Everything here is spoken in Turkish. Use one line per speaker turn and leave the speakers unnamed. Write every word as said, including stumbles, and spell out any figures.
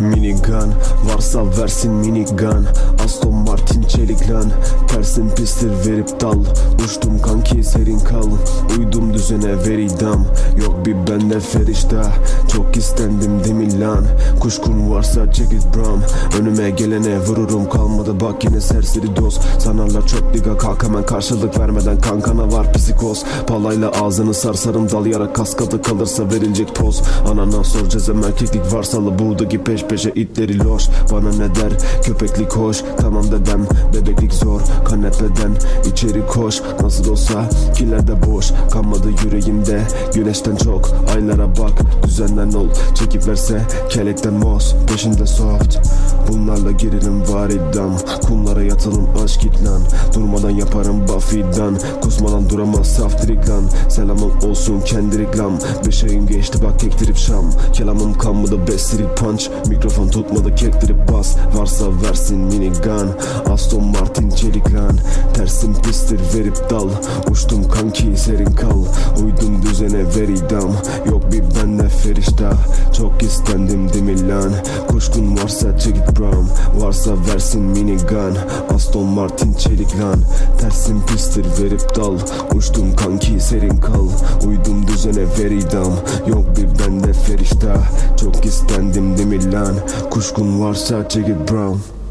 Minigun varsa versin minigun. Aston Martin çelik lan. Tersin pistir verip dal. Uçtum kanki serin kal. Uydum düzene veridam. Yok bir bende ferişta. Çok istendim demin lan. Kuşkun varsa check it bram. Önüme gelene vururum, kalmadı bak yine serseri dost. Sanarlar çok liga, kalk hemen karşılık vermeden kankana var psikoz. Palayla ağzını sarsarım, dalayarak kaskadı kalırsa verilecek poz. Anana sor cezem, erkeklik varsalı buğdaki peş peşe itleri loş. Bana ne der köpeklik hoş, tamam dedem bebeklik zor. Kanepeden içeri koş, nasıl olsa kilerde boş. Kalmadı yüreğimde güneşten çok, aylara bak düzenden ol. Çekip verse kelekten moz, peşinde soft. Bunlarla girelim var idam, kumlara yatalım aşk git lan. Durmadan yaparım Buffy'dan, kusmadan duramaz saf dirik lan. Selamım olsun kendi reklam, beş ayım geçti bak kektirip şam. Kelamım kalmadı bestirik punch, mikrofon tutmadı kektirip bas. Varsa versin minigun, Aston Martin çelik lan. Tersim pistir verip dal, uçtum kanki serin kal. Uydum düzene veridam, yok bir bende ferişta. Çok istendim demin lan, kuşkun varsa check it bram. Varsa versin minigun, Aston Martin çelik lan. Tersim pistir verip dal, uçtum kanki serin kal. Uydum düzene veridam, yok bir bende ferişta. Çok istendim demin lan, kuşkun varsa check it bram.